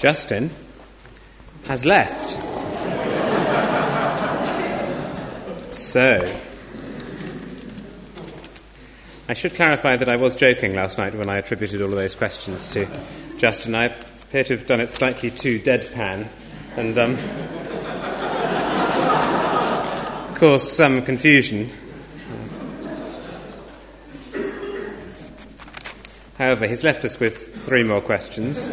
Justin has left. So, I should clarify that I was joking last night when I attributed all of those questions to Justin. I appear to have done it slightly too deadpan and caused some confusion. However, he's left us with 3 more questions.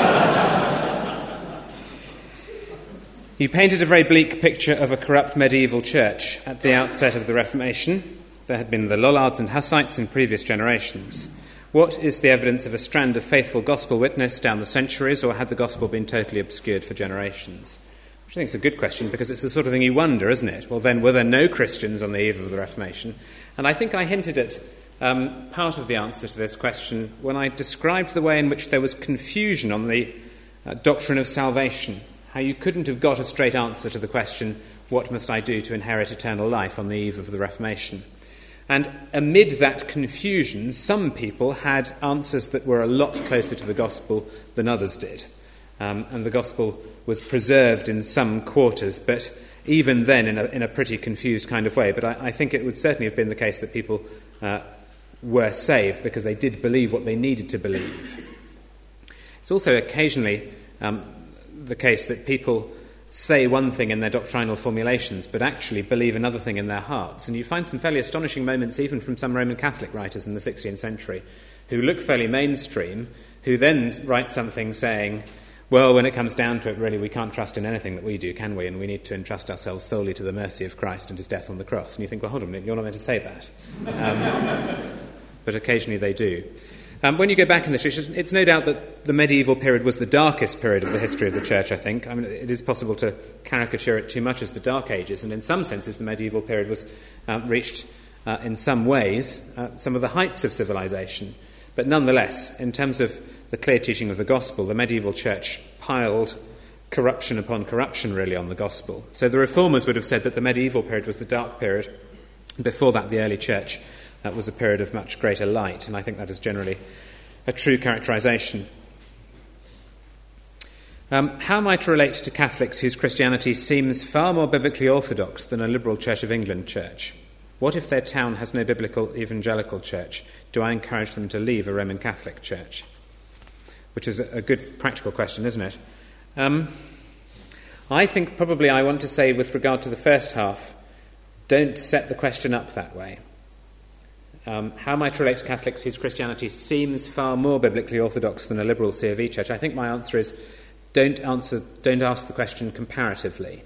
You painted a very bleak picture of a corrupt medieval church at the outset of the Reformation. There had been the Lollards and Hussites in previous generations. What is the evidence of a strand of faithful gospel witness down the centuries, or had the gospel been totally obscured for generations? Which I think is a good question, because it's the sort of thing you wonder, isn't it? Well, then, were there no Christians on the eve of the Reformation? And I think I hinted at part of the answer to this question when I described the way in which there was confusion on the doctrine of salvation, how you couldn't have got a straight answer to the question, what must I do to inherit eternal life, on the eve of the Reformation. And amid that confusion, some people had answers that were a lot closer to the gospel than others did. And the gospel was preserved in some quarters, but even then in a pretty confused kind of way. But I think it would certainly have been the case that people were saved because they did believe what they needed to believe. It's also occasionally the case that people say one thing in their doctrinal formulations but actually believe another thing in their hearts. And you find some fairly astonishing moments even from some Roman Catholic writers in the 16th century who look fairly mainstream, who then write something saying, well, when it comes down to it, really, we can't trust in anything that we do, can we? And we need to entrust ourselves solely to the mercy of Christ and his death on the cross. And you think, well, hold on a minute, you're not meant to say that. But occasionally they do. When you go back in the church, it's no doubt that the medieval period was the darkest period of the history of the church, I think. I mean, it is possible to caricature it too much as the Dark Ages, and in some senses the medieval period was reached, in some ways, some of the heights of civilization. But nonetheless, in terms of the clear teaching of the gospel, the medieval church piled corruption upon corruption, really, on the gospel. So the reformers would have said that the medieval period was the dark period. Before that, the early church was a period of much greater light, and I think that is generally a true characterization. How am I to relate to Catholics whose Christianity seems far more biblically orthodox than a liberal Church of England church? What if their town has no biblical evangelical church? Do I encourage them to leave a Roman Catholic church? Which is a good practical question, isn't it? I think probably I want to say, with regard to the first half, don't set the question up that way. How am I to relate to Catholics whose Christianity seems far more biblically orthodox than a liberal C of E church? I think my answer is don't ask the question comparatively.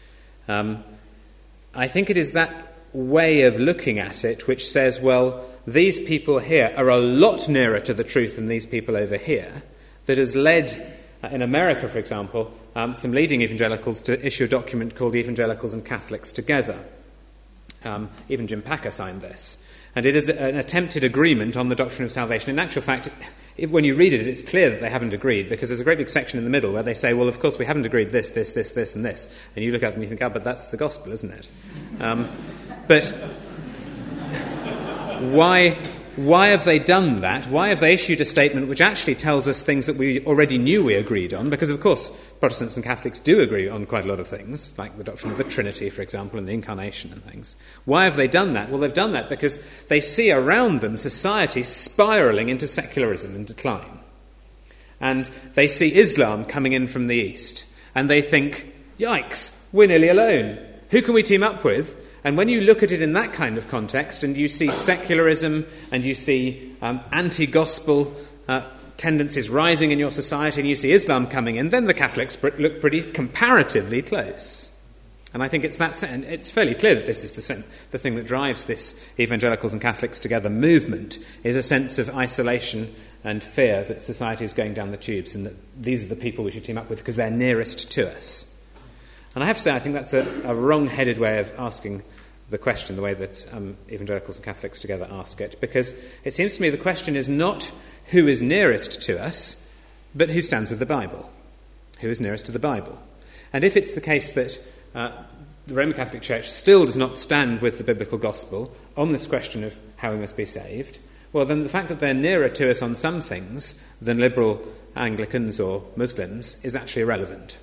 I think it is that way of looking at it which says, well, these people here are a lot nearer to the truth than these people over here, that has led, in America, for example, some leading evangelicals to issue a document called Evangelicals and Catholics Together. Even Jim Packer signed this. And it is an attempted agreement on the doctrine of salvation. In actual fact, when you read it, it's clear that they haven't agreed, because there's a great big section in the middle where they say, well, of course, we haven't agreed this, and this. And you look at it and you think, but that's the gospel, isn't it? But why have they done that? Why have they issued a statement which actually tells us things that we already knew we agreed on? Because, of course, Protestants and Catholics do agree on quite a lot of things, like the doctrine of the Trinity, for example, and the Incarnation and things. Why have they done that? Well, they've done that because they see around them society spiralling into secularism and decline. And they see Islam coming in from the East. And they think, yikes, we're nearly alone. Who can we team up with? And when you look at it in that kind of context, and you see secularism, and you see anti-gospel tendencies rising in your society, and you see Islam coming in, then the Catholics look pretty comparatively close. And I think it's fairly clear that this is the thing that drives this Evangelicals and Catholics Together movement, is a sense of isolation and fear that society is going down the tubes, and that these are the people we should team up with because they're nearest to us. And I have to say, I think that's a wrong-headed way of asking the question, the way that Evangelicals and Catholics Together ask it, because it seems to me the question is not who is nearest to us, but who stands with the Bible. Who is nearest to the Bible? And if it's the case that the Roman Catholic Church still does not stand with the biblical gospel on this question of how we must be saved, well, then the fact that they're nearer to us on some things than liberal Anglicans or Muslims is actually irrelevant.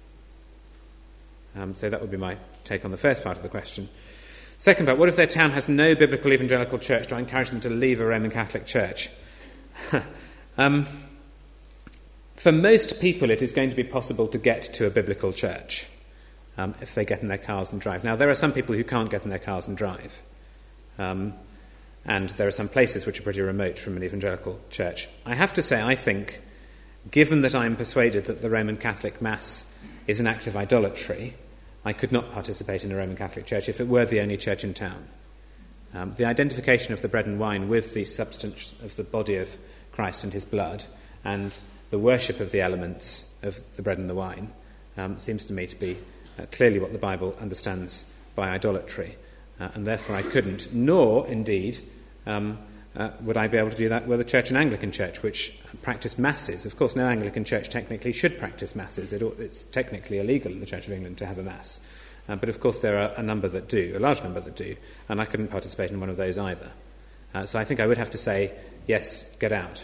So that would be my take on the first part of the question. Second part, what if their town has no biblical evangelical church? Do I encourage them to leave a Roman Catholic church? For most people, it is going to be possible to get to a biblical church if they get in their cars and drive. Now, there are some people who can't get in their cars and drive. And there are some places which are pretty remote from an evangelical church. I have to say, I think, given that I'm persuaded that the Roman Catholic Mass is an act of idolatry, I could not participate in a Roman Catholic church if it were the only church in town. The identification of the bread and wine with the substance of the body of Christ and his blood, and the worship of the elements of the bread and the wine, seems to me to be clearly what the Bible understands by idolatry. And therefore I couldn't, nor, indeed, would I be able to do that with a church, an Anglican church, which practice masses. Of course, no Anglican church technically should practice masses. It's technically illegal in the Church of England to have a mass. But of course there are a number that do, a large number that do, and I couldn't participate in one of those either. So I think I would have to say, yes, get out.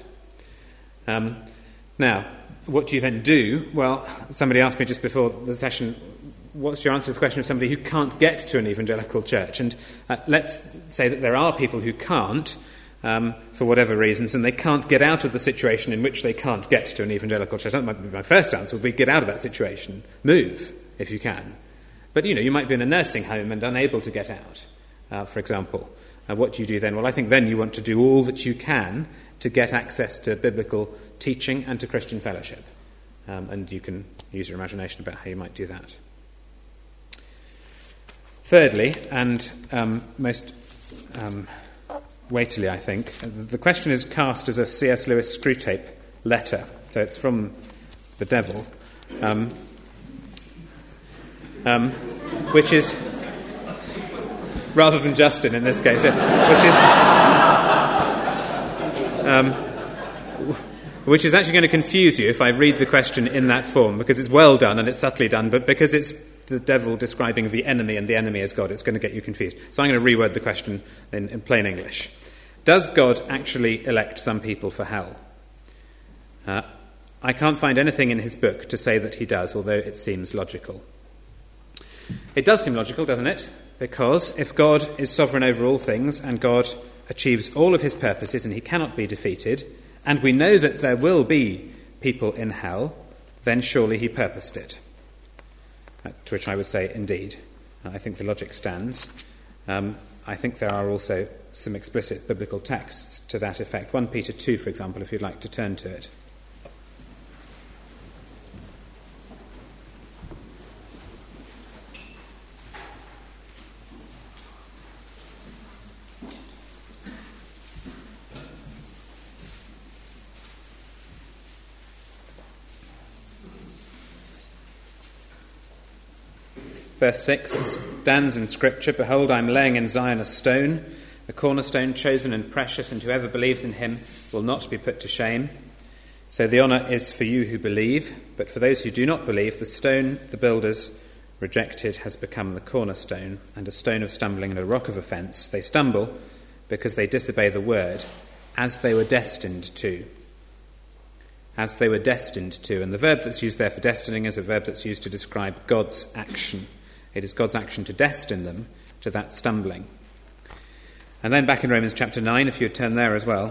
Now, what do you then do? Well, somebody asked me just before the session, what's your answer to the question of somebody who can't get to an evangelical church? And let's say that there are people who can't, for whatever reasons, and they can't get out of the situation in which they can't get to an evangelical church. That might be my first answer, would be get out of that situation. Move, if you can. But, you might be in a nursing home and unable to get out, for example. What do you do then? Well, I think then you want to do all that you can to get access to biblical teaching and to Christian fellowship. And you can use your imagination about how you might do that. Thirdly, and most weightily, I think, the question is cast as a C.S. Lewis Screwtape letter. So it's from the devil, which is, rather than Justin in this case, which is actually going to confuse you if I read the question in that form, because it's well done and it's subtly done, but because it's the devil describing the enemy and the enemy as God, it's going to get you confused. So I'm going to reword the question in plain English. Does God actually elect some people for hell? I can't find anything in his book to say that he does, although it seems logical. It does seem logical, doesn't it? Because if God is sovereign over all things and God achieves all of his purposes and he cannot be defeated, and we know that there will be people in hell, then surely he purposed it. To which I would say, indeed. I think the logic stands. I think there are also some explicit biblical texts to that effect. 1 Peter 2, for example, if you'd like to turn to it. Verse 6, it stands in Scripture, "Behold, I am laying in Zion a stone, a cornerstone chosen and precious, and whoever believes in him will not be put to shame. So the honour is for you who believe, but for those who do not believe, the stone the builders rejected has become the cornerstone, and a stone of stumbling and a rock of offence. They stumble because they disobey the word, as they were destined to." As they were destined to. And the verb that's used there for destining is a verb that's used to describe God's action. It is God's action to destine them to that stumbling. And then back in Romans chapter 9, if you would turn there as well.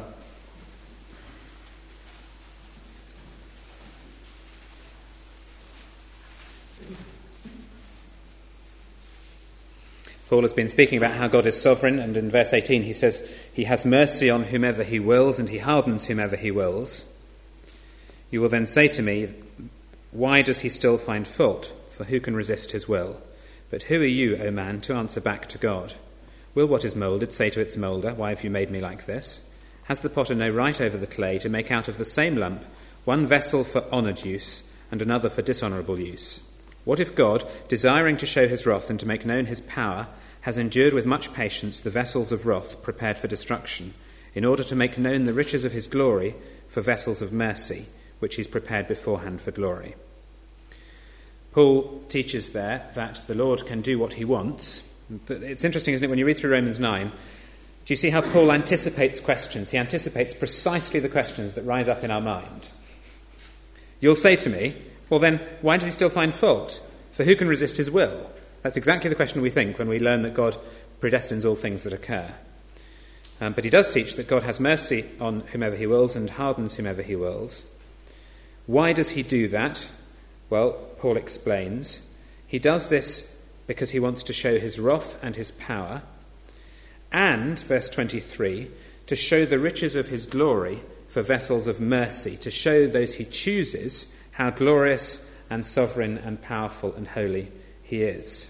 Paul has been speaking about how God is sovereign, and in verse 18 he says, "He has mercy on whomever he wills, and he hardens whomever he wills. You will then say to me, why does he still find fault? For who can resist his will? But who are you, O man, to answer back to God? Will what is moulded say to its moulder, why have you made me like this? Has the potter no right over the clay to make out of the same lump one vessel for honoured use and another for dishonourable use? What if God, desiring to show his wrath and to make known his power, has endured with much patience the vessels of wrath prepared for destruction, in order to make known the riches of his glory for vessels of mercy, which he's prepared beforehand for glory?" Paul teaches there that the Lord can do what he wants. It's interesting, isn't it, when you read through Romans 9, do you see how Paul anticipates questions? He anticipates precisely the questions that rise up in our mind. You'll say to me, well then, why does he still find fault? For who can resist his will? That's exactly the question we think when we learn that God predestines all things that occur. But he does teach that God has mercy on whomever he wills and hardens whomever he wills. Why does he do that? Well, Paul explains. He does this because he wants to show his wrath and his power, and, verse 23, to show the riches of his glory for vessels of mercy, to show those he chooses how glorious and sovereign and powerful and holy he is.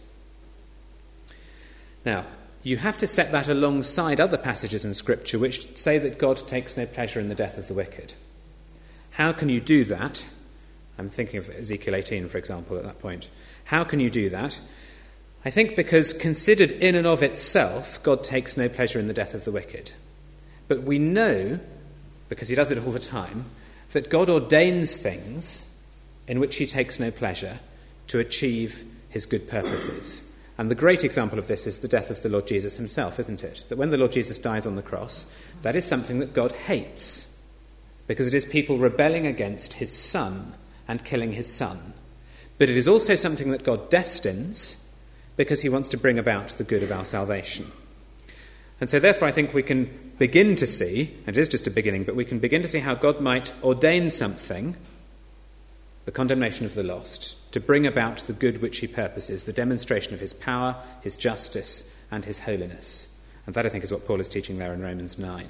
Now, you have to set that alongside other passages in Scripture which say that God takes no pleasure in the death of the wicked. How can you do that? I'm thinking of Ezekiel 18, for example, at that point. How can you do that? I think because considered in and of itself, God takes no pleasure in the death of the wicked. But we know, because he does it all the time, that God ordains things in which he takes no pleasure to achieve his good purposes. And the great example of this is the death of the Lord Jesus himself, isn't it? That when the Lord Jesus dies on the cross, that is something that God hates, because it is people rebelling against his Son and killing his Son. But it is also something that God destines, because he wants to bring about the good of our salvation. And so therefore I think we can begin to see, and it is just a beginning, but we can begin to see how God might ordain something, the condemnation of the lost, to bring about the good which he purposes, the demonstration of his power, his justice, and his holiness. And that, I think, is what Paul is teaching there in Romans 9.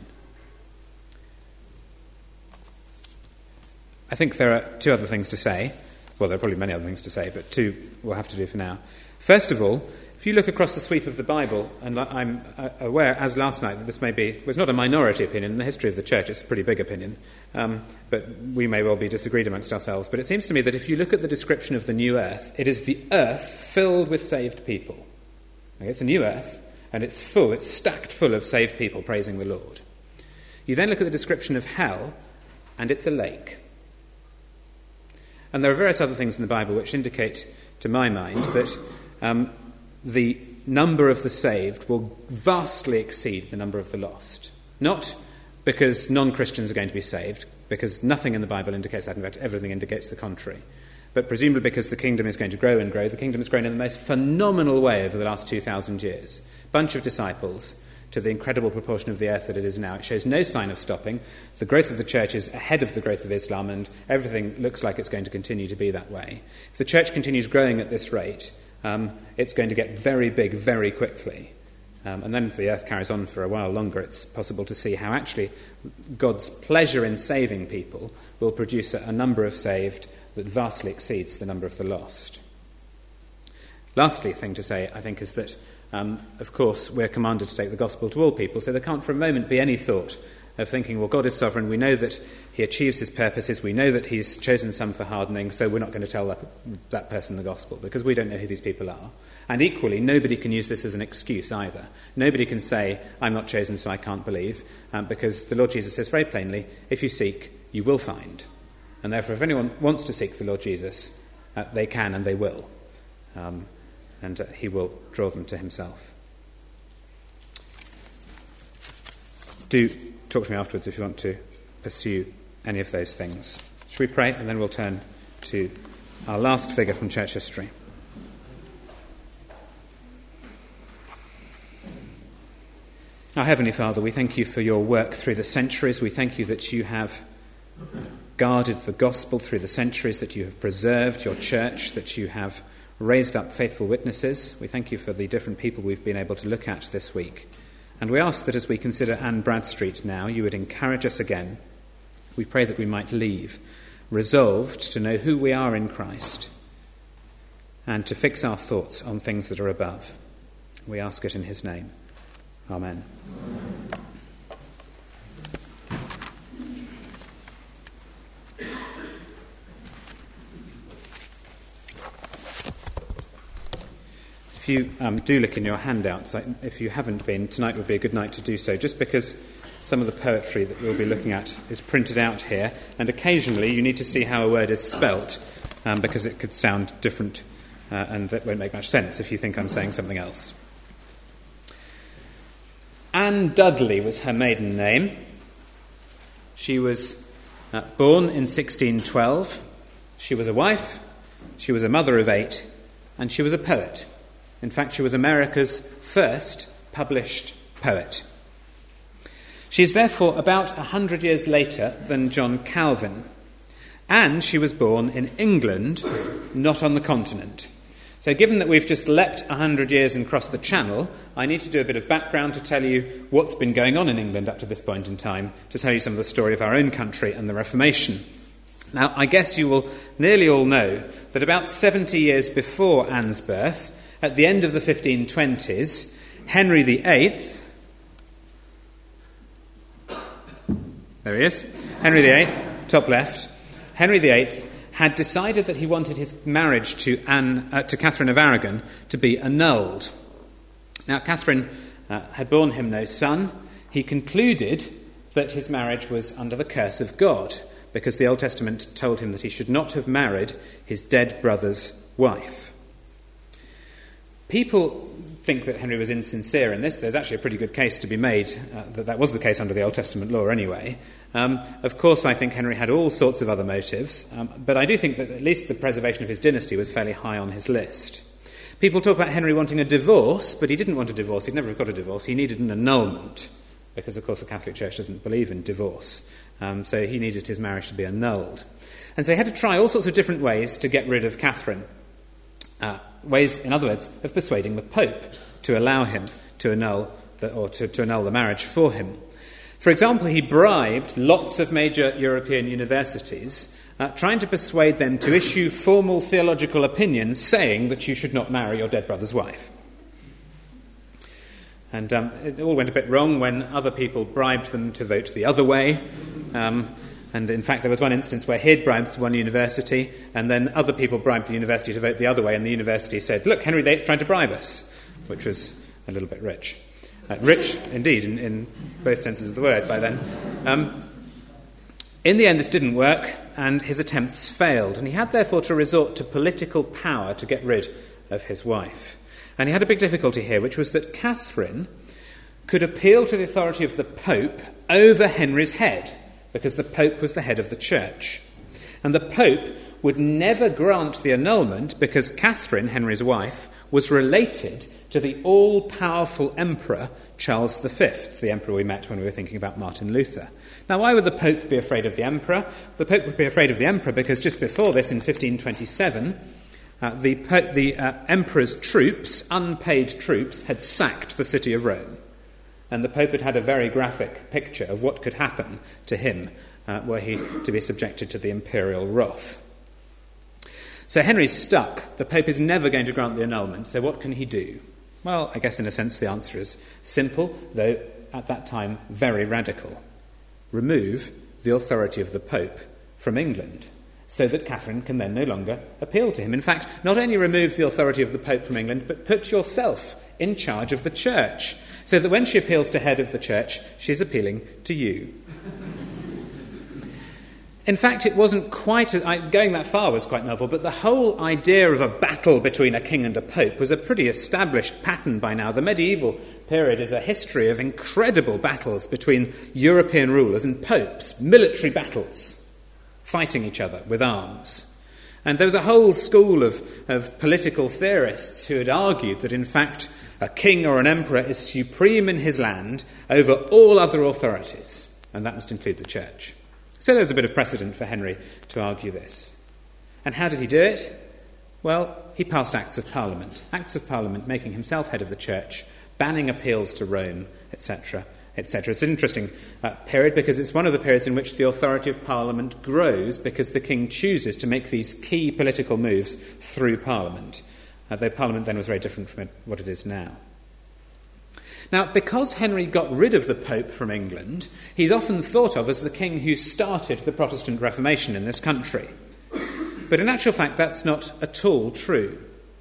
I think there are two other things to say. Well, there are probably many other things to say, but two we'll have to do for now. First of all, if you look across the sweep of the Bible, and I'm aware, as last night, that this may be, well, it's not a minority opinion in the history of the church, it's a pretty big opinion, but we may well be disagreed amongst ourselves. But it seems to me that if you look at the description of the new earth, it is the earth filled with saved people. Okay, it's a new earth, and it's full, it's stacked full of saved people praising the Lord. You then look at the description of hell, and it's a lake. And there are various other things in the Bible which indicate, to my mind, that the number of the saved will vastly exceed the number of the lost. Not because non-Christians are going to be saved, because nothing in the Bible indicates that, in fact everything indicates the contrary, but presumably because the kingdom is going to grow and grow. The kingdom has grown in the most phenomenal way over the last 2,000 years. Bunch of disciples to the incredible proportion of the earth that it is now. It shows no sign of stopping. The growth of the church is ahead of the growth of Islam, and everything looks like it's going to continue to be that way. If the church continues growing at this rate, it's going to get very big very quickly. And then if the earth carries on for a while longer, it's possible to see how actually God's pleasure in saving people will produce a number of saved that vastly exceeds the number of the lost. Lastly, thing to say, I think, is that, of course, we're commanded to take the gospel to all people, so there can't for a moment be any thought of thinking, well, God is sovereign, we know that he achieves his purposes, we know that he's chosen some for hardening, so we're not going to tell that person the gospel, because we don't know who these people are. And equally, nobody can use this as an excuse either. Nobody can say, I'm not chosen, so I can't believe, because the Lord Jesus says very plainly, if you seek, you will find. And therefore, if anyone wants to seek the Lord Jesus, they can and they will. And he will draw them to himself. Do talk to me afterwards if you want to pursue any of those things. Shall we pray, and then we'll turn to our last figure from church history. Our Heavenly Father, we thank you for your work through the centuries. We thank you that you have guarded the gospel through the centuries, that you have preserved your church, that you have raised up faithful witnesses. We thank you for the different people we've been able to look at this week. And we ask that as we consider Anne Bradstreet now, you would encourage us again. We pray that we might leave resolved to know who we are in Christ and to fix our thoughts on things that are above. We ask it in his name. Amen. If you do look in your handouts, if you haven't been, tonight would be a good night to do so, just because some of the poetry that we'll be looking at is printed out here, and occasionally you need to see how a word is spelt, because it could sound different, and that won't make much sense if you think I'm saying something else. Anne Dudley was her maiden name. She was born in 1612 She was a wife, she was a mother of 8, and she was a poet. In fact, she was America's first published poet. She is therefore about 100 years later than John Calvin, and she was born in England, not on the continent. So given that we've just leapt 100 years and crossed the Channel, I need to do a bit of background to tell you what's been going on in England up to this point in time, to tell you some of the story of our own country and the Reformation. Now, I guess you will nearly all know that about 70 years before Anne's birth, at the end of the 1520s, Henry VIII, there he is, Henry VIII, top left, Henry VIII had decided that he wanted his marriage to Catherine of Aragon to be annulled. Now, Catherine had borne him no son. He concluded that his marriage was under the curse of God, because the Old Testament told him that he should not have married his dead brother's wife. People think that Henry was insincere in this. There's actually a pretty good case to be made that was the case under the Old Testament law anyway. Of course, I think Henry had all sorts of other motives, but I do think that at least the preservation of his dynasty was fairly high on his list. People talk about Henry wanting a divorce, but he didn't want a divorce. He'd never have got a divorce. He needed an annulment, because, of course, the Catholic Church doesn't believe in divorce. So he needed his marriage to be annulled. And so he had to try all sorts of different ways to get rid of Catherine. Ways, in other words, of persuading the Pope to allow him to annul the marriage for him. For example, he bribed lots of major European universities, trying to persuade them to issue formal theological opinions saying that you should not marry your dead brother's wife. And it all went a bit wrong when other people bribed them to vote the other way. And in fact, there was one instance where he'd bribed one university, and then other people bribed the university to vote the other way, and the university said, "Look, Henry VIII's trying to bribe us," which was a little bit rich. Rich, indeed, in both senses of the word by then. In the end, this didn't work, and his attempts failed, and he had therefore to resort to political power to get rid of his wife. And he had a big difficulty here, which was that Catherine could appeal to the authority of the Pope over Henry's head, because the Pope was the head of the Church. And the Pope would never grant the annulment because Catherine, Henry's wife, was related to the all-powerful Emperor Charles V, the emperor we met when we were thinking about Martin Luther. Now, why would the Pope be afraid of the Emperor? The Pope would be afraid of the Emperor because just before this, in 1527, the Emperor's troops, unpaid troops, had sacked the city of Rome. And the Pope had had a very graphic picture of what could happen to him were he to be subjected to the imperial wrath. So Henry's stuck. The Pope is never going to grant the annulment, so what can he do? Well, I guess in a sense the answer is simple, though at that time very radical. Remove the authority of the Pope from England, so that Catherine can then no longer appeal to him. In fact, not only remove the authority of the Pope from England, but put yourself in charge of the Church, so that when she appeals to head of the Church, she's appealing to you. In fact, it wasn't quite... going that far was quite novel, but the whole idea of a battle between a king and a pope was a pretty established pattern by now. The medieval period is a history of incredible battles between European rulers and popes, military battles, fighting each other with arms. And there was a whole school of political theorists who had argued that, in fact, a king or an emperor is supreme in his land over all other authorities, and that must include the Church. So there's a bit of precedent for Henry to argue this. And how did he do it? Well, he passed Acts of Parliament. Acts of Parliament making himself head of the Church, banning appeals to Rome, etc., etc. It's an interesting period because it's one of the periods in which the authority of Parliament grows because the king chooses to make these key political moves through Parliament, though Parliament then was very different from what it is now. Now, because Henry got rid of the Pope from England, he's often thought of as the king who started the Protestant Reformation in this country. But in actual fact, that's not at all true.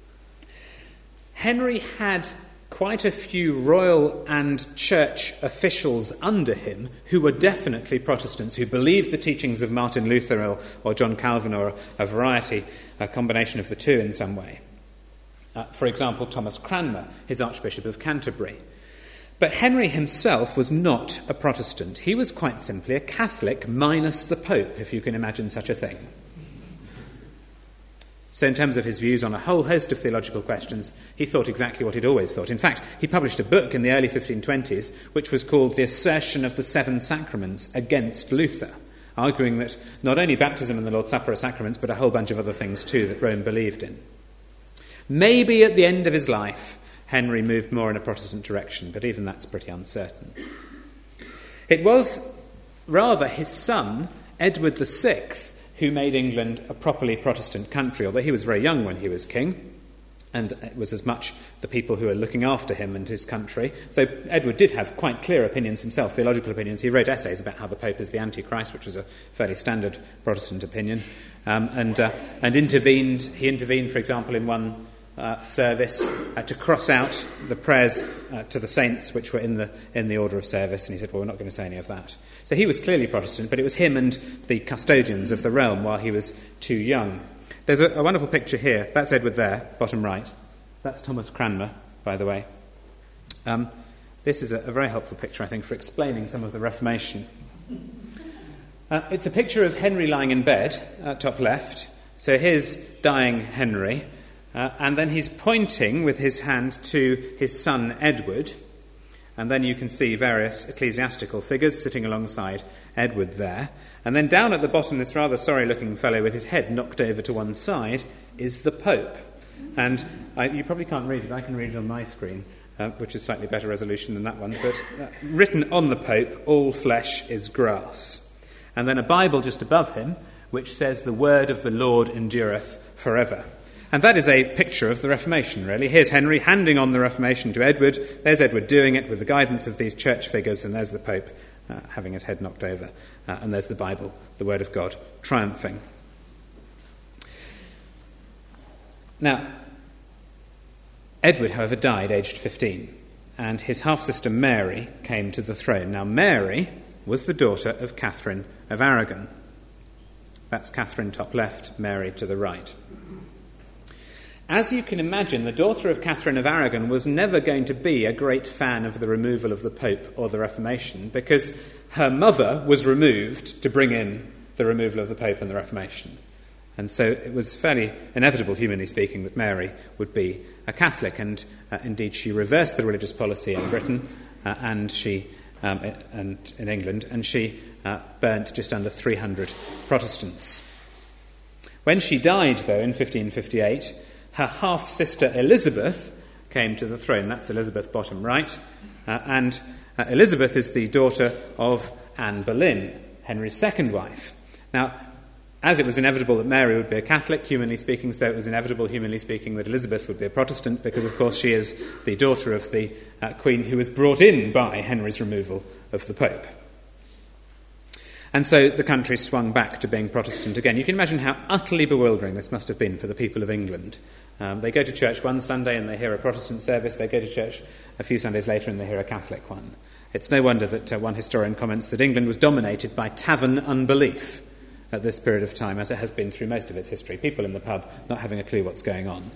Henry had quite a few royal and church officials under him who were definitely Protestants, who believed the teachings of Martin Luther or John Calvin, or a combination of the two in some way. For example, Thomas Cranmer, his Archbishop of Canterbury. But Henry himself was not a Protestant. He was quite simply a Catholic minus the Pope, if you can imagine such a thing. So in terms of his views on a whole host of theological questions, he thought exactly what he'd always thought. In fact, he published a book in the early 1520s which was called The Assertion of the Seven Sacraments against Luther, arguing that not only baptism and the Lord's Supper are sacraments, but a whole bunch of other things too that Rome believed in. Maybe at the end of his life, Henry moved more in a Protestant direction, but even that's pretty uncertain. It was rather his son, Edward VI, who made England a properly Protestant country, although he was very young when he was king, and it was as much the people who were looking after him and his country. Though Edward did have quite clear opinions himself, theological opinions. He wrote essays about how the Pope is the Antichrist, which was a fairly standard Protestant opinion, and intervened. He intervened, for example, in one service to cross out the prayers to the saints which were in the order of service, and he said, well, we're not going to say any of that. So he was clearly Protestant, but it was him and the custodians of the realm while he was too young. There's a wonderful picture here. That's Edward there, bottom right. That's Thomas Cranmer, by the way. This is a very helpful picture, I think, for explaining some of the Reformation. It's a picture of Henry lying in bed, top left. So here's dying Henry. And then he's pointing with his hand to his son Edward. And then you can see various ecclesiastical figures sitting alongside Edward there. And then down at the bottom, this rather sorry-looking fellow with his head knocked over to one side is the Pope. And you probably can't read it. I can read it on my screen, which is slightly better resolution than that one. But written on the Pope, all flesh is grass. And then a Bible just above him, which says, the word of the Lord endureth forever. And that is a picture of the Reformation, really. Here's Henry handing on the Reformation to Edward. There's Edward doing it with the guidance of these church figures, and there's the Pope having his head knocked over. And there's the Bible, the Word of God, triumphing. Now, Edward, however, died aged 15, and his half-sister Mary came to the throne. Now, Mary was the daughter of Catherine of Aragon. That's Catherine top left, Mary to the right. As you can imagine, the daughter of Catherine of Aragon was never going to be a great fan of the removal of the Pope or the Reformation, because her mother was removed to bring in the removal of the Pope and the Reformation. And so it was fairly inevitable, humanly speaking, that Mary would be a Catholic, and indeed she reversed the religious policy in Britain and in England, and she burnt just under 300 Protestants. When she died, though, in 1558, her half-sister Elizabeth came to the throne. That's Elizabeth bottom right. And Elizabeth is the daughter of Anne Boleyn, Henry's second wife. Now, as it was inevitable that Mary would be a Catholic, humanly speaking, so it was inevitable, humanly speaking, that Elizabeth would be a Protestant, because, of course, she is the daughter of the Queen who was brought in by Henry's removal of the Pope. And so the country swung back to being Protestant again. You can imagine how utterly bewildering this must have been for the people of England. They go to church one Sunday and they hear a Protestant service. They go to church a few Sundays later and they hear a Catholic one. It's no wonder that one historian comments that England was dominated by tavern unbelief at this period of time, as it has been through most of its history. People in the pub not having a clue what's going on.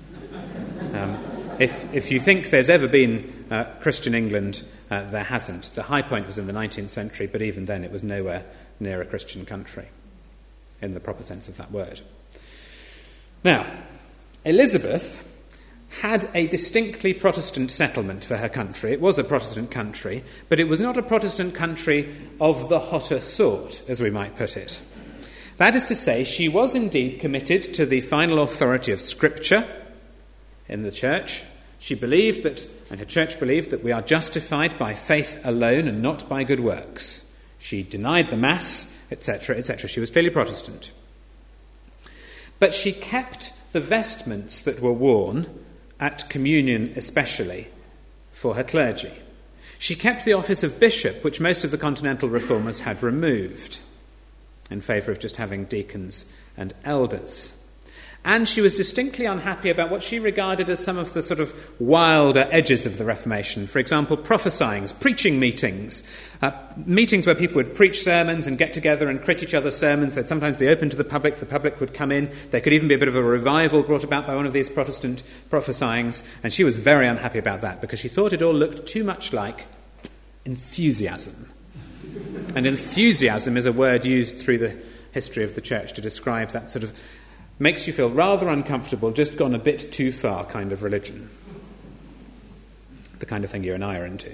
If you think there's ever been Christian England, there hasn't. The high point was in the 19th century, but even then it was nowhere near a Christian country, in the proper sense of that word. Now, Elizabeth had a distinctly Protestant settlement for her country. It was a Protestant country, but it was not a Protestant country of the hotter sort, as we might put it. That is to say, she was indeed committed to the final authority of Scripture in the church. She believed that, and her church believed, that we are justified by faith alone and not by good works. She denied the Mass, etc., etc. She was clearly Protestant. But she kept the vestments that were worn, at communion especially, for her clergy. She kept the office of bishop, which most of the continental reformers had removed, in favour of just having deacons and elders. And she was distinctly unhappy about what she regarded as some of the sort of wilder edges of the Reformation. For example, prophesyings, preaching meetings, meetings where people would preach sermons and get together and crit each other's sermons. They'd sometimes be open to the public would come in. There could even be a bit of a revival brought about by one of these Protestant prophesyings, and she was very unhappy about that because she thought it all looked too much like enthusiasm. And enthusiasm is a word used through the history of the church to describe that sort of makes you feel rather uncomfortable, just gone a bit too far kind of religion. The kind of thing you and I are into.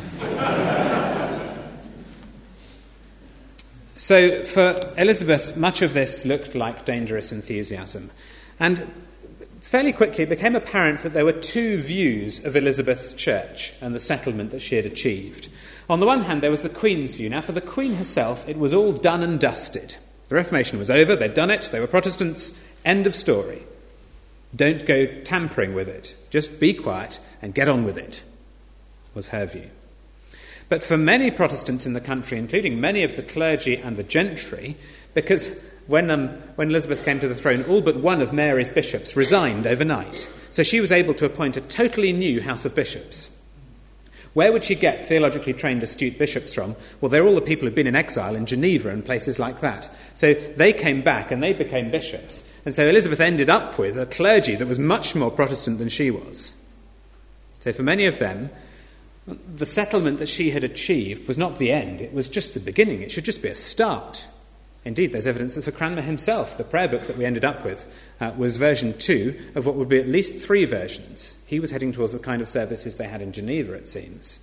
So for Elizabeth, much of this looked like dangerous enthusiasm. And fairly quickly it became apparent that there were two views of Elizabeth's church and the settlement that she had achieved. On the one hand, there was the Queen's view. Now, for the Queen herself, it was all done and dusted. The Reformation was over, they'd done it, they were Protestants, end of story. Don't go tampering with it. Just be quiet and get on with it, was her view. But for many Protestants in the country, including many of the clergy and the gentry, because when Elizabeth came to the throne, all but one of Mary's bishops resigned overnight. So she was able to appoint a totally new house of bishops. Where would she get theologically trained, astute bishops from? Well, they're all the people who'd been in exile in Geneva and places like that. So they came back and they became bishops. And so Elizabeth ended up with a clergy that was much more Protestant than she was. So for many of them, the settlement that she had achieved was not the end, it was just the beginning. It should just be a start. Indeed, there's evidence that for Cranmer himself, the prayer book that we ended up with was version 2 of what would be at least 3 versions. He was heading towards the kind of services they had in Geneva, it seems.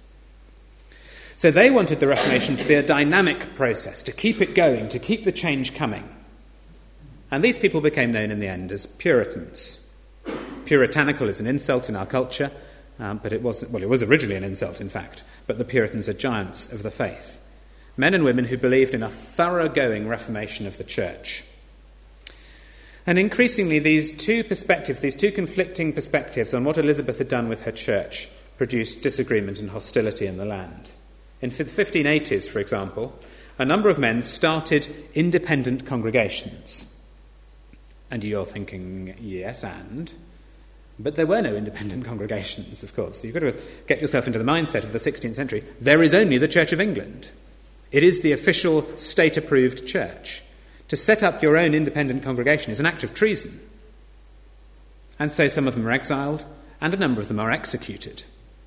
So they wanted the Reformation to be a dynamic process, to keep it going, to keep the change coming. And these people became known in the end as Puritans. Puritanical is an insult in our culture. But it was originally an insult, in fact. But the Puritans are giants of the faith. Men and women who believed in a thoroughgoing reformation of the church. And increasingly, these two conflicting perspectives on what Elizabeth had done with her church produced disagreement and hostility in the land. In the 1580s, for example, a number of men started independent congregations. And you're thinking, yes, and... But there were no independent congregations, of course. So you've got to get yourself into the mindset of the 16th century. There is only the Church of England. It is the official state-approved church. To set up your own independent congregation is an act of treason. And so some of them are exiled, and a number of them are executed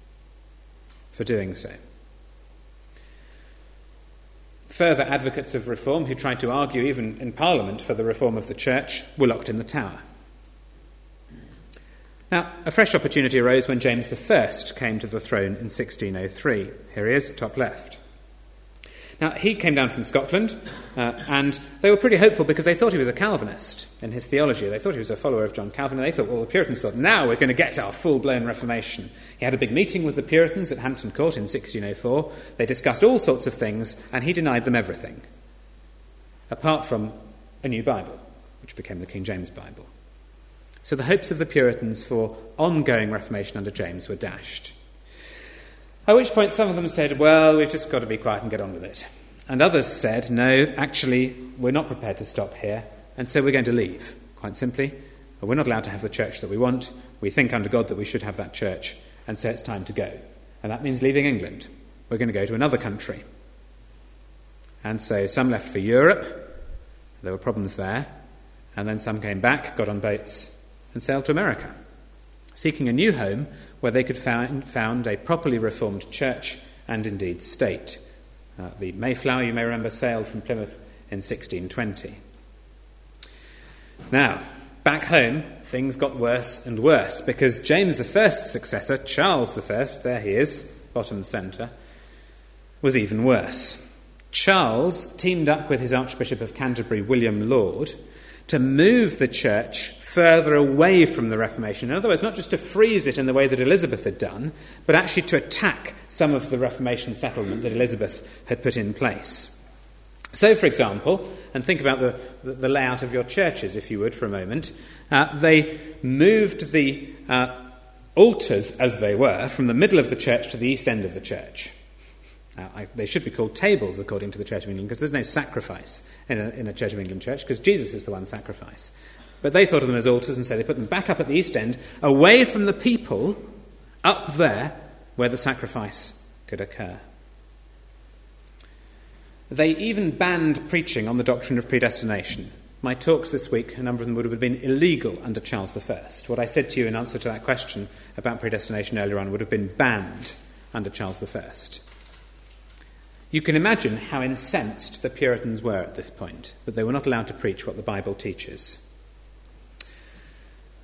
for doing so. Further advocates of reform who tried to argue, even in Parliament, for the reform of the church were locked in the Tower. Now, a fresh opportunity arose when James I came to the throne in 1603. Here he is, top left. Now, he came down from Scotland, and they were pretty hopeful because they thought he was a Calvinist in his theology. They thought he was a follower of John Calvin, and they thought, well, the Puritans thought, now we're going to get our full-blown Reformation. He had a big meeting with the Puritans at Hampton Court in 1604. They discussed all sorts of things, and he denied them everything, apart from a new Bible, which became the King James Bible. So the hopes of the Puritans for ongoing Reformation under James were dashed. At which point some of them said, well, we've just got to be quiet and get on with it. And others said, no, actually, we're not prepared to stop here, and so we're going to leave, quite simply. We're not allowed to have the church that we want. We think under God that we should have that church, and so it's time to go. And that means leaving England. We're going to go to another country. And so some left for Europe. There were problems there. And then some came back, got on boats, and sailed to America, seeking a new home where they could found a properly reformed church and indeed state. The Mayflower, you may remember, sailed from Plymouth in 1620. Now, back home, things got worse and worse because James I's successor, Charles I, there he is, bottom centre, was even worse. Charles teamed up with his Archbishop of Canterbury, William Laud, to move the church further away from the Reformation. In other words, not just to freeze it in the way that Elizabeth had done, but actually to attack some of the Reformation settlement that Elizabeth had put in place. So, for example, and think about the layout of your churches, if you would, for a moment, they moved the altars, as they were, from the middle of the church to the east end of the church. Now, they should be called tables, according to the Church of England, because there's no sacrifice in a Church of England church, because Jesus is the one sacrifice. But they thought of them as altars, and so they put them back up at the east end, away from the people, up there, where the sacrifice could occur. They even banned preaching on the doctrine of predestination. My talks this week, a number of them would have been illegal under Charles I. What I said to you in answer to that question about predestination earlier on would have been banned under Charles I. You can imagine how incensed the Puritans were at this point, but they were not allowed to preach what the Bible teaches.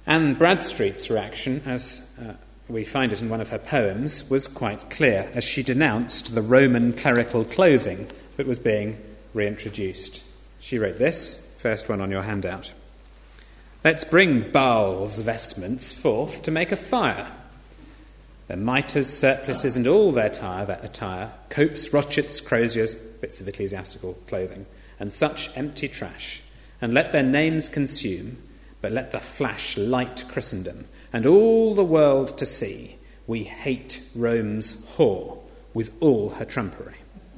Anne Bradstreet's reaction, as we find it in one of her poems, was quite clear as she denounced the Roman clerical clothing that was being reintroduced. She wrote this, first one on your handout. "Let's bring Baal's vestments forth to make a fire. Their mitres, surplices, and all their attire, copes, rochets, croziers," bits of ecclesiastical clothing, "and such empty trash, and let their names consume, but let the flash light Christendom, and all the world to see, we hate Rome's whore with all her trumpery."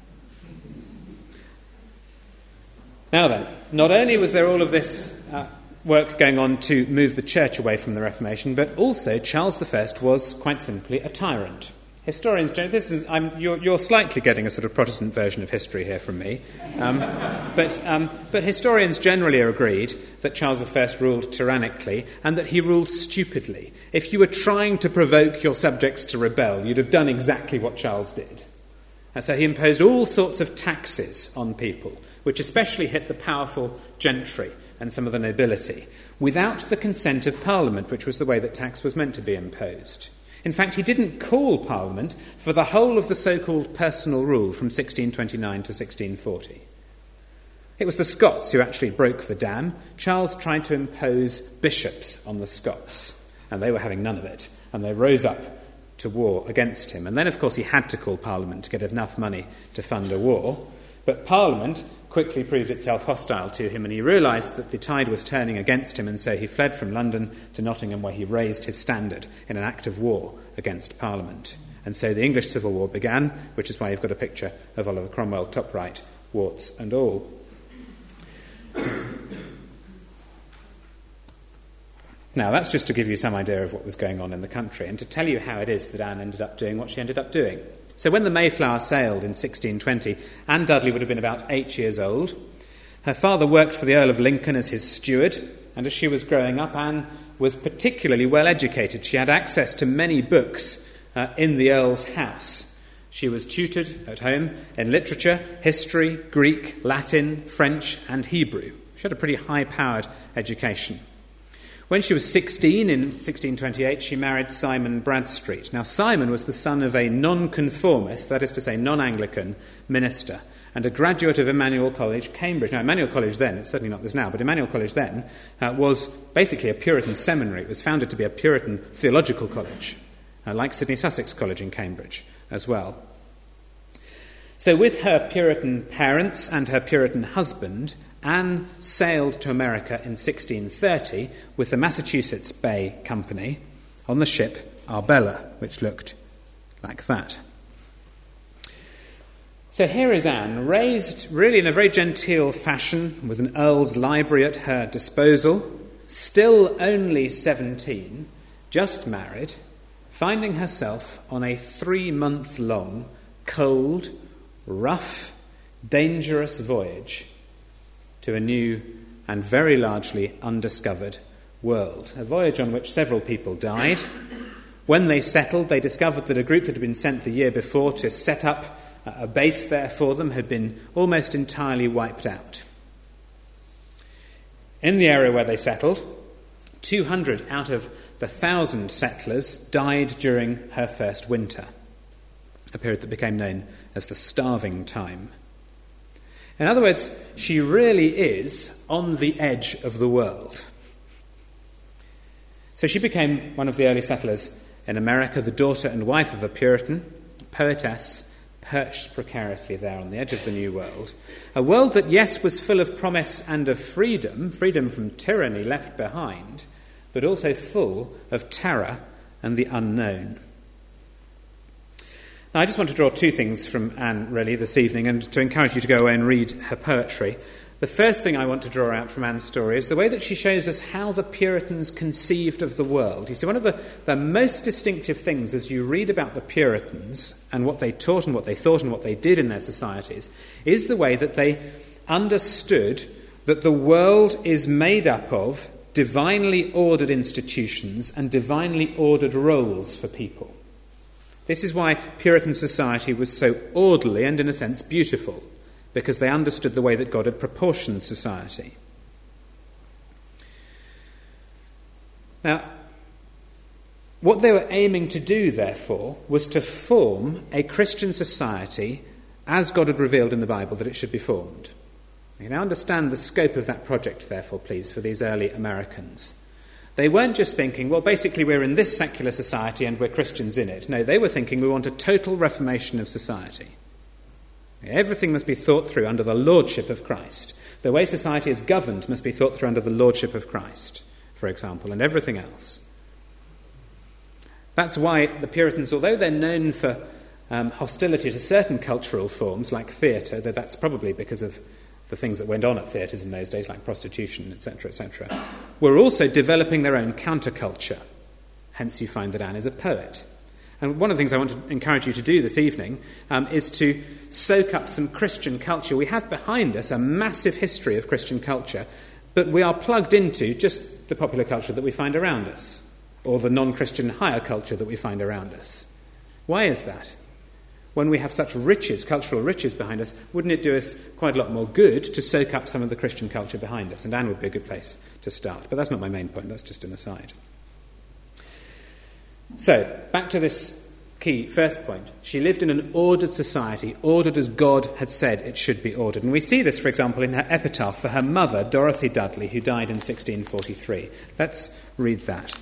Now then, not only was there all of this work going on to move the church away from the Reformation, but also Charles I was quite simply a tyrant. Historians, you're slightly getting a sort of Protestant version of history here from me, but historians generally are agreed that Charles I ruled tyrannically and that he ruled stupidly. If you were trying to provoke your subjects to rebel, you'd have done exactly what Charles did. And so he imposed all sorts of taxes on people, which especially hit the powerful gentry and some of the nobility, without the consent of Parliament, which was the way that tax was meant to be imposed. In fact, he didn't call Parliament for the whole of the so-called personal rule from 1629 to 1640. It was the Scots who actually broke the dam. Charles tried to impose bishops on the Scots, and they were having none of it, and they rose up to war against him. And then, of course, he had to call Parliament to get enough money to fund a war. But Parliament quickly proved itself hostile to him, and he realised that the tide was turning against him, and so he fled from London to Nottingham, where he raised his standard in an act of war against Parliament. And so the English Civil War began, which is why you've got a picture of Oliver Cromwell, top right, warts and all. Now, that's just to give you some idea of what was going on in the country, and to tell you how it is that Anne ended up doing what she ended up doing. So when the Mayflower sailed in 1620, Anne Dudley would have been about 8 years old. Her father worked for the Earl of Lincoln as his steward, and as she was growing up, Anne was particularly well educated. She had access to many books in the Earl's house. She was tutored at home in literature, history, Greek, Latin, French, and Hebrew. She had a pretty high-powered education. When she was 16, in 1628, she married Simon Bradstreet. Now, Simon was the son of a nonconformist, that is to say, non-Anglican minister, and a graduate of Emmanuel College, Cambridge. Now, Emmanuel College then, it's certainly not this now, but Emmanuel College then was basically a Puritan seminary. It was founded to be a Puritan theological college, like Sidney Sussex College in Cambridge as well. So with her Puritan parents and her Puritan husband, Anne sailed to America in 1630 with the Massachusetts Bay Company on the ship Arbella, which looked like that. So here is Anne, raised really in a very genteel fashion, with an Earl's library at her disposal, still only 17, just married, finding herself on a 3-month-long, cold, rough, dangerous voyage to a new and very largely undiscovered world. A voyage on which several people died. When they settled, they discovered that a group that had been sent the year before to set up a base there for them had been almost entirely wiped out. In the area where they settled, 200 out of the 1,000 settlers died during her first winter, a period that became known as the Starving Time. In other words, she really is on the edge of the world. So she became one of the early settlers in America, the daughter and wife of a Puritan, a poetess, perched precariously there on the edge of the new world. A world that, yes, was full of promise and of freedom from tyranny left behind, but also full of terror and the unknown. Now, I just want to draw two things from Anne, really, this evening, and to encourage you to go away and read her poetry. The first thing I want to draw out from Anne's story is the way that she shows us how the Puritans conceived of the world. You see, one of the most distinctive things as you read about the Puritans and what they taught and what they thought and what they did in their societies is the way that they understood that the world is made up of divinely ordered institutions and divinely ordered roles for people. This is why Puritan society was so orderly and, in a sense, beautiful, because they understood the way that God had proportioned society. Now, what they were aiming to do, therefore, was to form a Christian society as God had revealed in the Bible that it should be formed. You now understand the scope of that project, therefore, please, for these early Americans. They weren't just thinking, well, basically we're in this secular society and we're Christians in it. No, they were thinking we want a total reformation of society. Everything must be thought through under the lordship of Christ. The way society is governed must be thought through under the lordship of Christ, for example, and everything else. That's why the Puritans, although they're known for hostility to certain cultural forms like theatre, though that's probably because of the things that went on at theatres in those days, like prostitution, etc., were also developing their own counterculture. Hence you find that Anne is a poet. And one of the things I want to encourage you to do this evening is to soak up some Christian culture. We have behind us a massive history of Christian culture, but we are plugged into just the popular culture that we find around us, or the non-Christian higher culture that we find around us. Why is that? When we have such riches, cultural riches behind us, wouldn't it do us quite a lot more good to soak up some of the Christian culture behind us? And Anne would be a good place to start. But that's not my main point, that's just an aside. So, back to this key first point. She lived in an ordered society, ordered as God had said it should be ordered. And we see this, for example, in her epitaph for her mother, Dorothy Dudley, who died in 1643. Let's read that.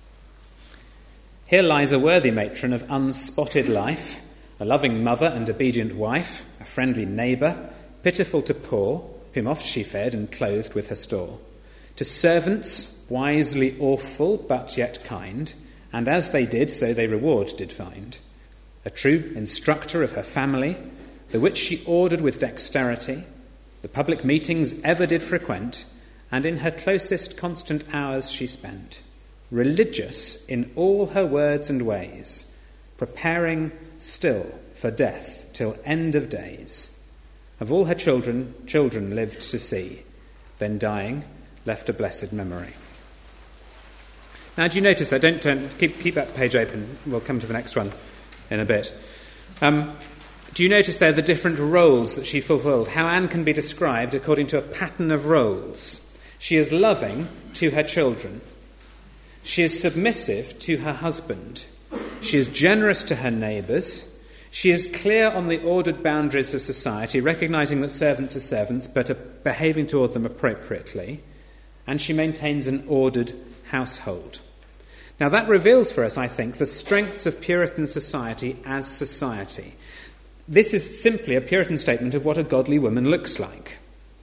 Here lies a worthy matron of unspotted life, a loving mother and obedient wife, a friendly neighbour, pitiful to poor, whom oft she fed and clothed with her store. To servants, wisely awful, but yet kind, and as they did, so they reward did find. A true instructor of her family, the which she ordered with dexterity, the public meetings ever did frequent, and in her closest constant hours she spent. Religious in all her words and ways, preparing still for death till end of days. Of all her children lived to see, then dying, left a blessed memory. Now, do you notice that? Don't turn. Keep that page open. We'll come to the next one in a bit. Do you notice there the different roles that she fulfilled? How Anne can be described according to a pattern of roles. She is loving to her children. She is submissive to her husband. She is generous to her neighbours. She is clear on the ordered boundaries of society, recognising that servants are servants, but are behaving toward them appropriately. And she maintains an ordered household. Now that reveals for us, I think, the strengths of Puritan society as society. This is simply a Puritan statement of what a godly woman looks like.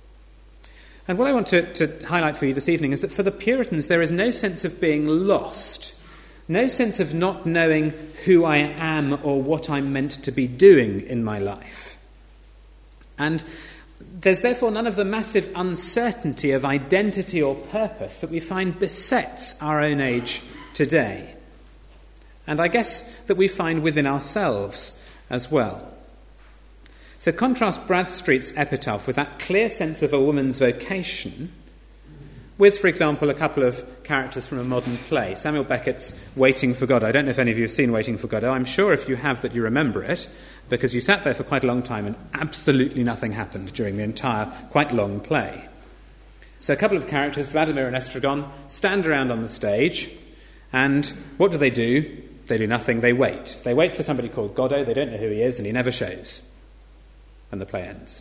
And what I want to highlight for you this evening is that for the Puritans there is no sense of being lost, no sense of not knowing who I am or what I'm meant to be doing in my life. And there's therefore none of the massive uncertainty of identity or purpose that we find besets our own age today. And I guess that we find within ourselves as well. So contrast Bradstreet's epitaph with that clear sense of a woman's vocation with, for example, a couple of characters from a modern play. Samuel Beckett's Waiting for Godot. I don't know if any of you have seen Waiting for Godot. I'm sure if you have that you remember it, because you sat there for quite a long time and absolutely nothing happened during the entire quite long play. So a couple of characters, Vladimir and Estragon, stand around on the stage, and what do? They do nothing, they wait. They wait for somebody called Godot, they don't know who he is, and he never shows. And the play ends.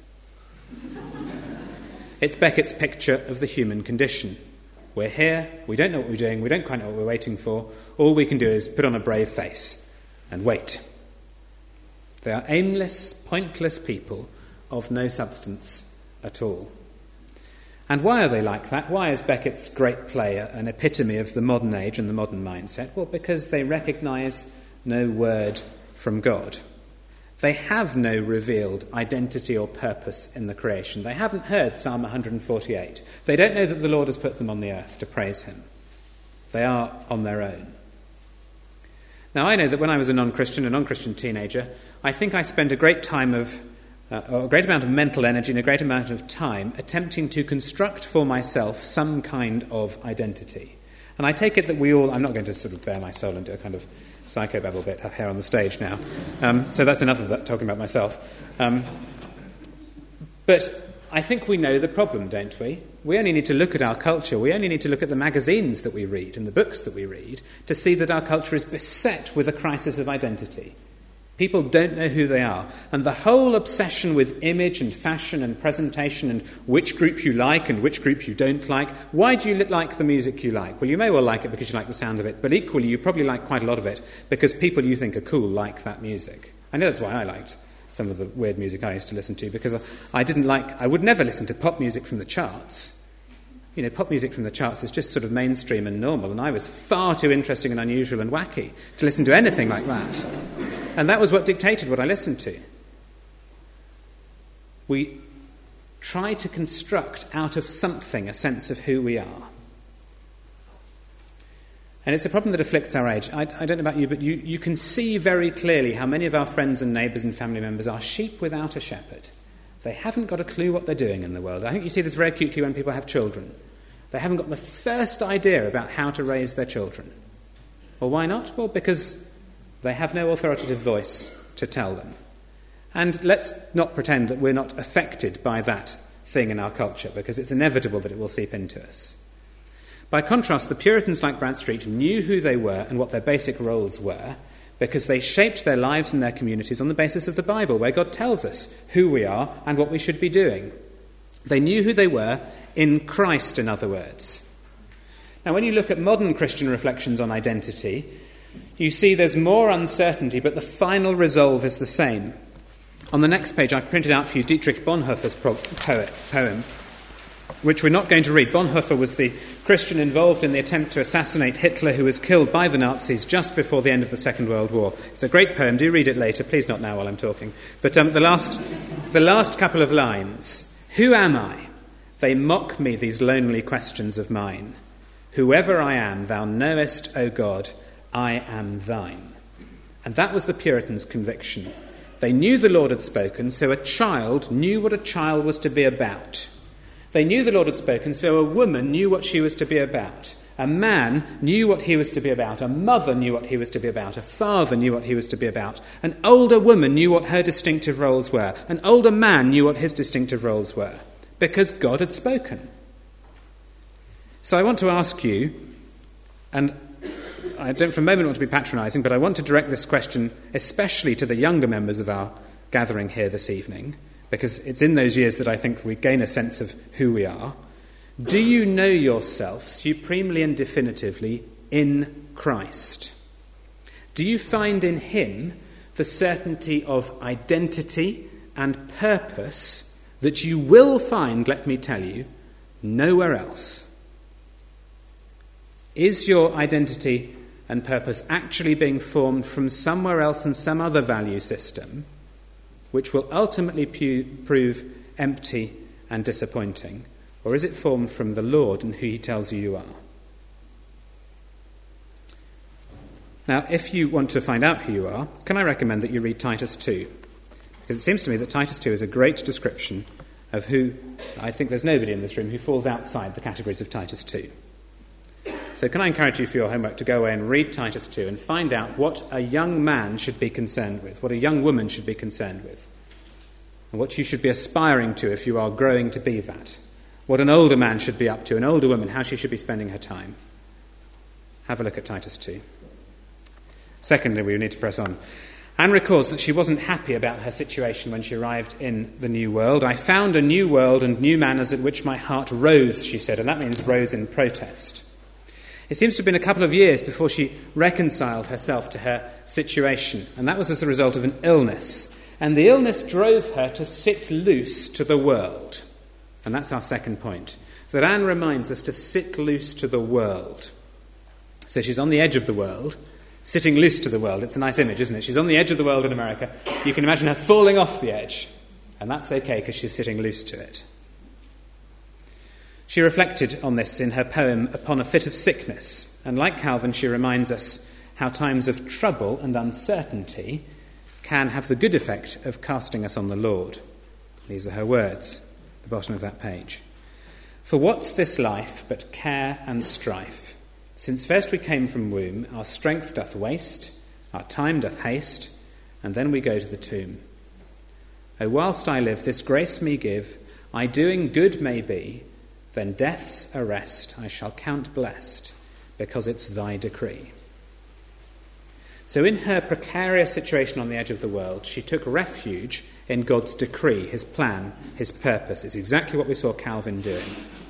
It's Beckett's picture of the human condition. We're here, we don't know what we're doing, we don't quite know what we're waiting for. All we can do is put on a brave face and wait. They are aimless, pointless people of no substance at all. And why are they like that? Why is Beckett's great play an epitome of the modern age and the modern mindset? Well, because they recognise no word from God. They have no revealed identity or purpose in the creation. They haven't heard Psalm 148. They don't know that the Lord has put them on the earth to praise him. They are on their own. Now, I know that when I was a non-Christian teenager, I think I spent a great amount of mental energy and a great amount of time attempting to construct for myself some kind of identity. And I take it that we all... I'm not going to sort of bare my soul and do a kind of psychobabble bit here on the stage now. So that's enough of that, talking about myself. But I think we know the problem, don't we? We only need to look at our culture. We only need to look at the magazines that we read and the books that we read to see that our culture is beset with a crisis of identity. People don't know who they are. And the whole obsession with image and fashion and presentation and which group you like and which group you don't like. Why do you like the music you like? Well, you may well like it because you like the sound of it, but equally you probably like quite a lot of it because people you think are cool like that music. I know that's why I liked some of the weird music I used to listen to, because I would never listen to pop music from the charts. You know, pop music from the charts is just sort of mainstream and normal, and I was far too interesting and unusual and wacky to listen to anything like that. And that was what dictated what I listened to. We try to construct out of something a sense of who we are. And it's a problem that afflicts our age. I don't know about you, but you can see very clearly how many of our friends and neighbours and family members are sheep without a shepherd. They haven't got a clue what they're doing in the world. I think you see this very acutely when people have children. They haven't got the first idea about how to raise their children. Well, why not? Well, because they have no authoritative voice to tell them. And let's not pretend that we're not affected by that thing in our culture, because it's inevitable that it will seep into us. By contrast, the Puritans like Bradstreet knew who they were and what their basic roles were, because they shaped their lives and their communities on the basis of the Bible, where God tells us who we are and what we should be doing. They knew who they were in Christ, in other words. Now, when you look at modern Christian reflections on identity, you see there's more uncertainty, but the final resolve is the same. On the next page, I've printed out for you Dietrich Bonhoeffer's poem, which we're not going to read. Bonhoeffer was the Christian involved in the attempt to assassinate Hitler, who was killed by the Nazis just before the end of the Second World War. It's a great poem. Do read it later. Please not now while I'm talking. But the last couple of lines. Who am I? They mock me, these lonely questions of mine. Whoever I am, thou knowest, O God, I am thine. And that was the Puritans' conviction. They knew the Lord had spoken, so a child knew what a child was to be about. They knew the Lord had spoken, so a woman knew what she was to be about. A man knew what he was to be about. A mother knew what he was to be about. A father knew what he was to be about. An older woman knew what her distinctive roles were. An older man knew what his distinctive roles were, because God had spoken. So I want to ask you, and I don't for a moment want to be patronising, but I want to direct this question especially to the younger members of our gathering here this evening, because it's in those years that I think we gain a sense of who we are. Do you know yourself supremely and definitively in Christ? Do you find in him the certainty of identity and purpose that you will find, let me tell you, nowhere else? Is your identity and purpose actually being formed from somewhere else and some other value system, which will ultimately prove empty and disappointing? Or is it formed from the Lord and who he tells you you are? Now, if you want to find out who you are, can I recommend that you read Titus 2? Because it seems to me that Titus 2 is a great description of who, I think there's nobody in this room who falls outside the categories of Titus 2. So can I encourage you for your homework to go away and read Titus 2 and find out what a young man should be concerned with, what a young woman should be concerned with, and what you should be aspiring to if you are growing to be that, what an older man should be up to, an older woman, how she should be spending her time. Have a look at Titus 2. Secondly, we need to press on. Anne records that she wasn't happy about her situation when she arrived in the new world. I found a new world and new manners at which my heart rose, she said, and that means rose in protest. It seems to have been a couple of years before she reconciled herself to her situation, and that was as a result of an illness. And the illness drove her to sit loose to the world. And that's our second point, that Anne reminds us to sit loose to the world. So she's on the edge of the world, sitting loose to the world. It's a nice image, isn't it? She's on the edge of the world in America. You can imagine her falling off the edge. And that's okay because she's sitting loose to it. She reflected on this in her poem Upon a Fit of Sickness. And like Calvin, she reminds us how times of trouble and uncertainty can have the good effect of casting us on the Lord. These are her words at the bottom of that page. For what's this life but care and strife? Since first we came from womb, our strength doth waste, our time doth haste, and then we go to the tomb. O whilst I live, this grace me give, I doing good may be, then death's arrest I shall count blessed, because it's thy decree. So in her precarious situation on the edge of the world, she took refuge in God's decree, his plan, his purpose. It's exactly what we saw Calvin doing.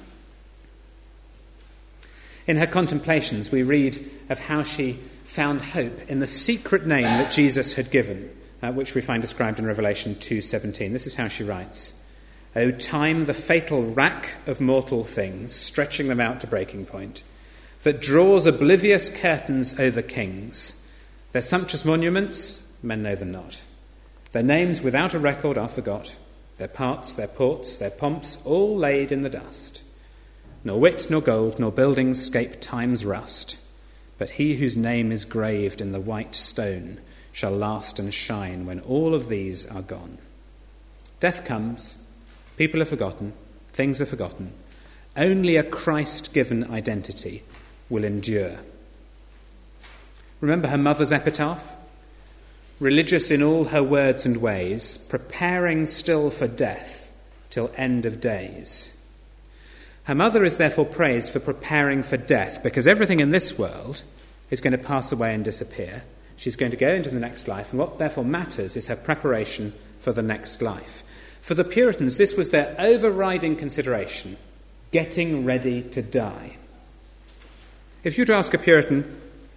In her contemplations, we read of how she found hope in the secret name that Jesus had given, which we find described in Revelation 2:17. This is how she writes: O time, the fatal rack of mortal things, stretching them out to breaking point, that draws oblivious curtains over kings. Their sumptuous monuments, men know them not. Their names without a record are forgot, their parts, their ports, their pomps, all laid in the dust. Nor wit, nor gold, nor buildings scape time's rust, but he whose name is graved in the white stone shall last and shine when all of these are gone. Death comes, people are forgotten, things are forgotten. Only a Christ-given identity will endure. Remember her mother's epitaph? Religious in all her words and ways, preparing still for death till end of days. Her mother is therefore praised for preparing for death, because everything in this world is going to pass away and disappear. She's going to go into the next life, and what therefore matters is her preparation for the next life. For the Puritans, this was their overriding consideration, getting ready to die. If you were to ask a Puritan,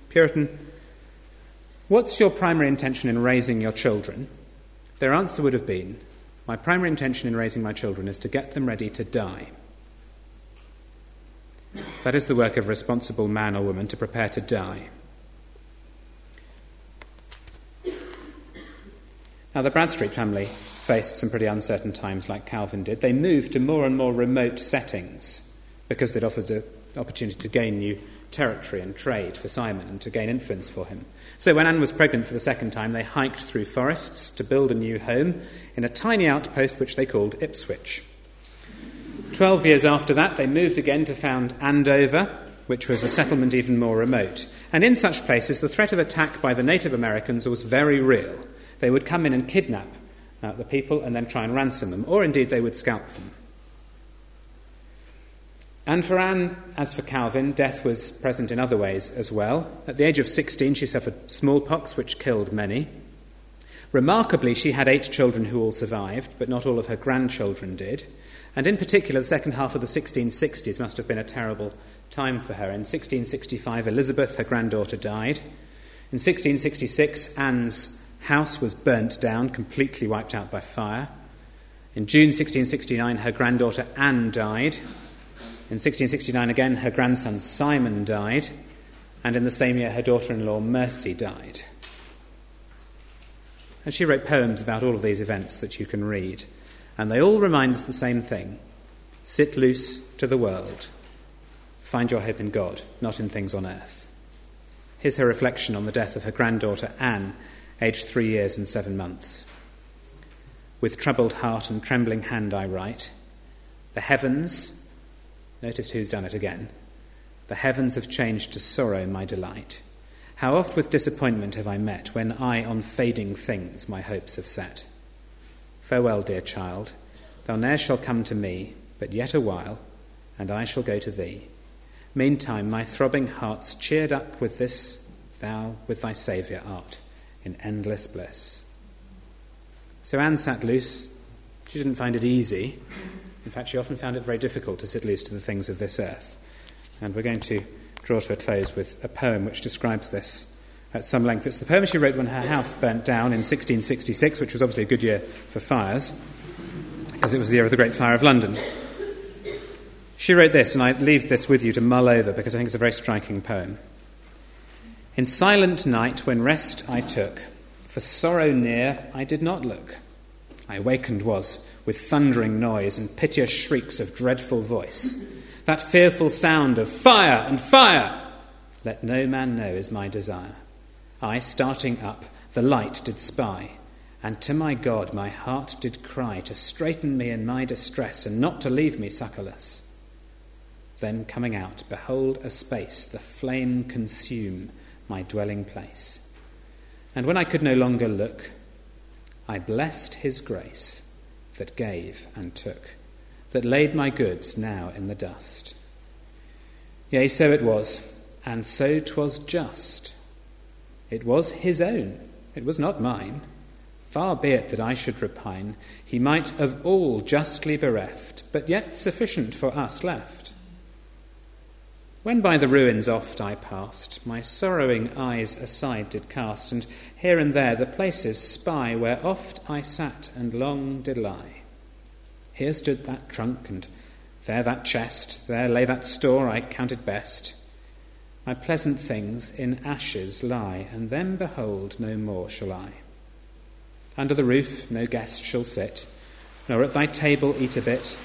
what's your primary intention in raising your children? Their answer would have been, my primary intention in raising my children is to get them ready to die. That is the work of a responsible man or woman, to prepare to die. Now, the Bradstreet family faced some pretty uncertain times like Calvin did. They moved to more and more remote settings because they'd offered an opportunity to gain new territory and trade for Simon and to gain influence for him. So when Anne was pregnant for the second time, they hiked through forests to build a new home in a tiny outpost which they called Ipswich. 12 years after that, they moved again to found Andover, which was a settlement even more remote. And in such places, the threat of attack by the Native Americans was very real. They would come in and kidnap the people and then try and ransom them, or indeed they would scalp them. And for Anne, as for Calvin, death was present in other ways as well. At the age of 16, she suffered smallpox, which killed many. Remarkably, she had 8 children who all survived, but not all of her grandchildren did. And in particular, the second half of the 1660s must have been a terrible time for her. In 1665, Elizabeth, her granddaughter, died. In 1666, Anne's house was burnt down, completely wiped out by fire. In June 1669, her granddaughter Anne died. In 1669 again, her grandson Simon died. And in the same year, her daughter-in-law Mercy died. And she wrote poems about all of these events that you can read. And they all remind us the same thing. Sit loose to the world. Find your hope in God, not in things on earth. Here's her reflection on the death of her granddaughter Anne, aged 3 years and 7 months. With troubled heart and trembling hand I write, the heavens, notice who's done it again, the heavens have changed to sorrow my delight. How oft with disappointment have I met, when I on fading things my hopes have set. Farewell, dear child, thou ne'er shalt come to me, but yet a while, and I shall go to thee. Meantime my throbbing heart's cheered up with this, thou with thy Saviour art, in endless bliss. So Anne sat loose. She didn't find it easy. In fact, she often found it very difficult to sit loose to the things of this earth. And we're going to draw to a close with a poem which describes this at some length. It's the poem she wrote when her house burnt down in 1666, which was obviously a good year for fires, because it was the year of the Great Fire of London. She wrote this, and I leave this with you to mull over, because I think it's a very striking poem. In silent night, when rest I took, for sorrow near I did not look. I wakened was with thundering noise and piteous shrieks of dreadful voice. That fearful sound of fire and fire, let no man know is my desire. I, starting up, the light did spy, and to my God my heart did cry to straighten me in my distress and not to leave me succourless. Then coming out, behold a space, the flame consume my dwelling place. And when I could no longer look, I blessed his grace that gave and took. that laid my goods now in the dust. Yea, so it was, and so 'twas just. It was his own, it was not mine. Far be it that I should repine. He might of all justly bereft, but yet sufficient for us left. When by the ruins oft I passed, my sorrowing eyes aside did cast, and here and there the places spy where oft I sat and long did lie. Here stood that trunk, and there that chest, there lay that store I counted best. My pleasant things in ashes lie, and them behold no more shall I. Under the roof no guest shall sit, nor at thy table eat a bit.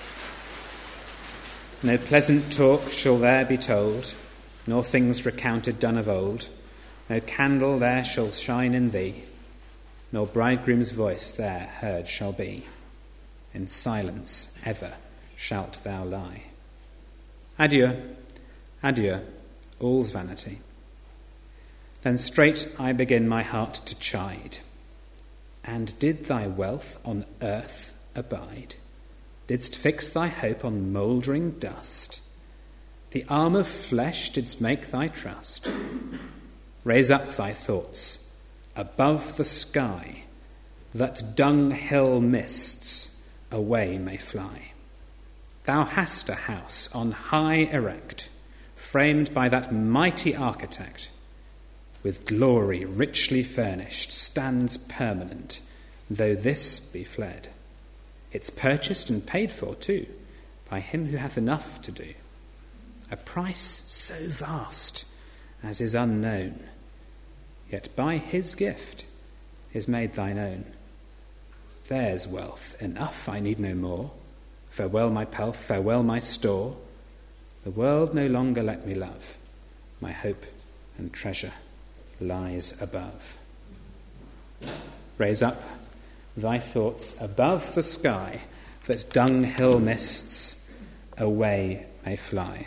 No pleasant talk shall there be told, nor things recounted done of old. No candle there shall shine in thee, nor bridegroom's voice there heard shall be. In silence ever shalt thou lie. Adieu, adieu, all's vanity. Then straight I begin my heart to chide. And did thy wealth on earth abide? Didst fix thy hope on mouldering dust? The arm of flesh didst make thy trust? Raise up thy thoughts above the sky, that dunghill mists away may fly. Thou hast a house on high erect, framed by that mighty architect, with glory richly furnished, stands permanent, though this be fled. It's purchased and paid for, too, by him who hath enough to do. A price so vast as is unknown, yet by his gift is made thine own. There's wealth enough, I need no more. Farewell my pelf, farewell my store. The world no longer let me love. My hope and treasure lies above. Raise up thy thoughts above the sky, that dunghill mists away may fly.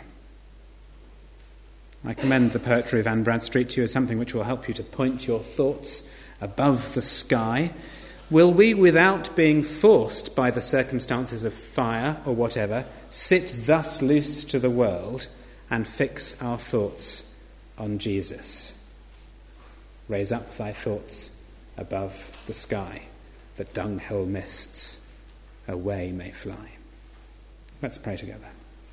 I commend the poetry of Anne Bradstreet to you as something which will help you to point your thoughts above the sky. Will we, without being forced by the circumstances of fire or whatever, sit thus loose to the world and fix our thoughts on Jesus? Raise up thy thoughts above the sky, that dunghill mists away may fly. Let's pray together.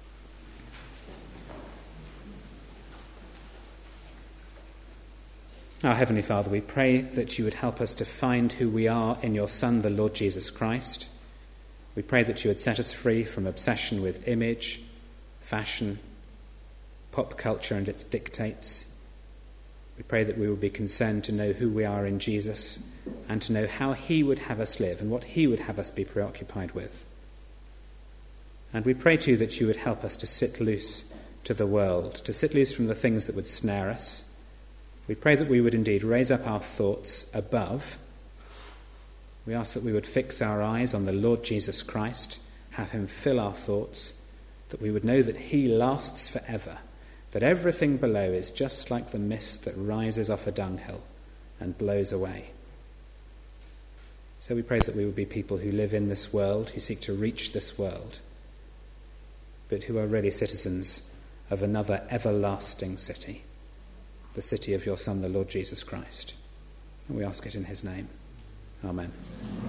Our Heavenly Father, we pray that you would help us to find who we are in your Son, the Lord Jesus Christ. We pray that you would set us free from obsession with image, fashion, pop culture and its dictates. We pray that we will be concerned to know who we are in Jesus and to know how he would have us live and what he would have us be preoccupied with. And we pray too that you would help us to sit loose to the world, to sit loose from the things that would snare us. We pray that we would indeed raise up our thoughts above. We ask that we would fix our eyes on the Lord Jesus Christ, have him fill our thoughts, that we would know that he lasts forever, that everything below is just like the mist that rises off a dunghill and blows away. So we pray that we would be people who live in this world, who seek to reach this world, but who are really citizens of another everlasting city, the city of your Son, the Lord Jesus Christ. And we ask it in his name. Amen.